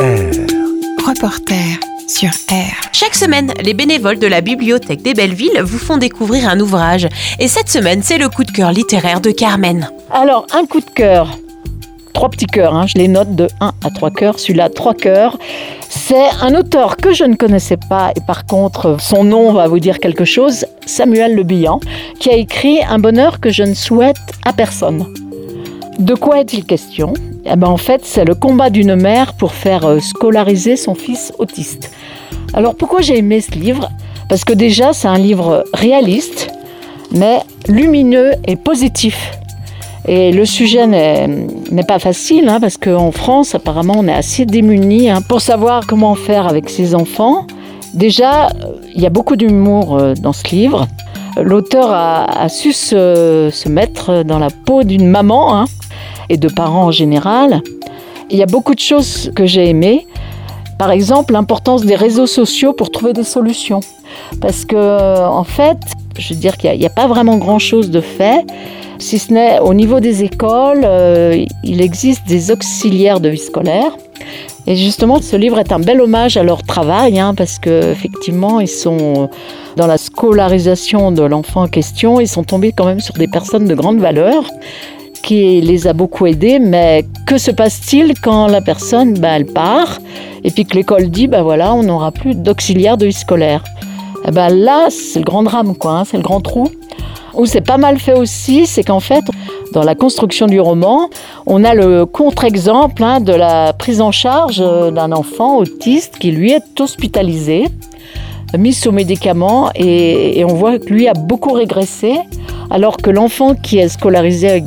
Reporter sur R. Chaque semaine, les bénévoles de la Bibliothèque des Belleville vous font découvrir un ouvrage. Et cette semaine, c'est le coup de cœur littéraire de Carmen. Alors, un coup de cœur. 3 petits cœurs, je les note de 1 à 3 cœurs. Celui-là, 3 cœurs. C'est un auteur que je ne connaissais pas, et par contre, son nom va vous dire quelque chose, Samuel Le Bihan, qui a écrit « Un bonheur que je ne souhaite à personne ». De quoi est-il question ? En fait, c'est le combat d'une mère pour faire scolariser son fils autiste. Alors, pourquoi j'ai aimé ce livre ? Parce que déjà, c'est un livre réaliste, mais lumineux et positif. Et le sujet n'est pas facile, parce qu'en France, apparemment, on est assez démunis pour savoir comment faire avec ses enfants. Déjà, il y a beaucoup d'humour dans ce livre. L'auteur a su se mettre dans la peau d'une maman et de parents en général. Il y a beaucoup de choses que j'ai aimées. Par exemple, l'importance des réseaux sociaux pour trouver des solutions. Parce que, en fait, je veux dire qu'il n'y a pas vraiment grand-chose de fait. Si ce n'est au niveau des écoles, il existe des auxiliaires de vie scolaire. Et justement, ce livre est un bel hommage à leur travail, parce qu'effectivement, ils sont dans la scolarisation de l'enfant en question. Ils sont tombés quand même sur des personnes de grande valeur qui les a beaucoup aidés. Mais que se passe-t-il quand la personne, elle part et puis que l'école dit, voilà, on n'aura plus d'auxiliaire de vie scolaire. Là, c'est le grand drame, c'est le grand trou. Où c'est pas mal fait aussi, c'est qu'en fait, dans la construction du roman, on a le contre-exemple de la prise en charge d'un enfant autiste qui, lui, est hospitalisé, mis sous médicaments, et on voit que lui a beaucoup régressé, alors que l'enfant qui est scolarisé avec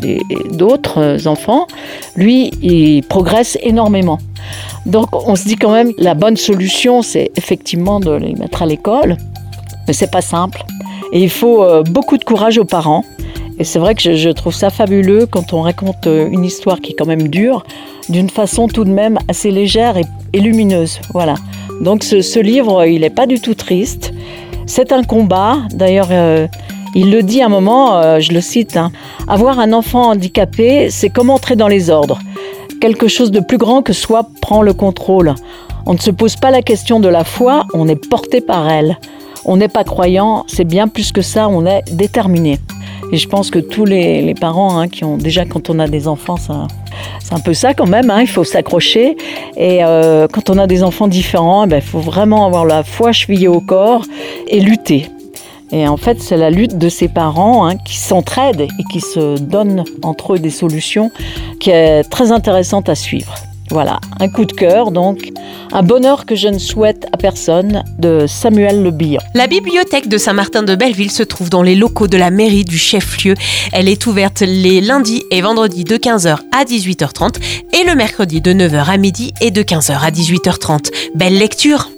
d'autres enfants, lui, il progresse énormément. Donc, on se dit quand même, la bonne solution, c'est effectivement de les mettre à l'école, mais c'est pas simple. Et il faut beaucoup de courage aux parents. Et c'est vrai que je trouve ça fabuleux quand on raconte une histoire qui est quand même dure, d'une façon tout de même assez légère et lumineuse. Voilà. Donc ce livre, il n'est pas du tout triste. C'est un combat. D'ailleurs, il le dit à un moment, je le cite, avoir un enfant handicapé, c'est comme entrer dans les ordres. Quelque chose de plus grand que soi prend le contrôle. On ne se pose pas la question de la foi, on est porté par elle. On n'est pas croyant, c'est bien plus que ça, on est déterminé. Et je pense que tous les parents qui ont déjà, quand on a des enfants, c'est un peu ça quand même, il faut s'accrocher. Et quand on a des enfants différents, il faut vraiment avoir la foi chevillée au corps et lutter. Et en fait, c'est la lutte de ces parents qui s'entraident et qui se donnent entre eux des solutions qui est très intéressante à suivre. Voilà, un coup de cœur donc, un bonheur que je ne souhaite à personne, de Samuel Le Bihan. La bibliothèque de Saint-Martin de Belleville se trouve dans les locaux de la mairie du chef-lieu. Elle est ouverte les lundis et vendredis de 15h à 18h30 et le mercredi de 9h à midi et de 15h à 18h30. Belle lecture!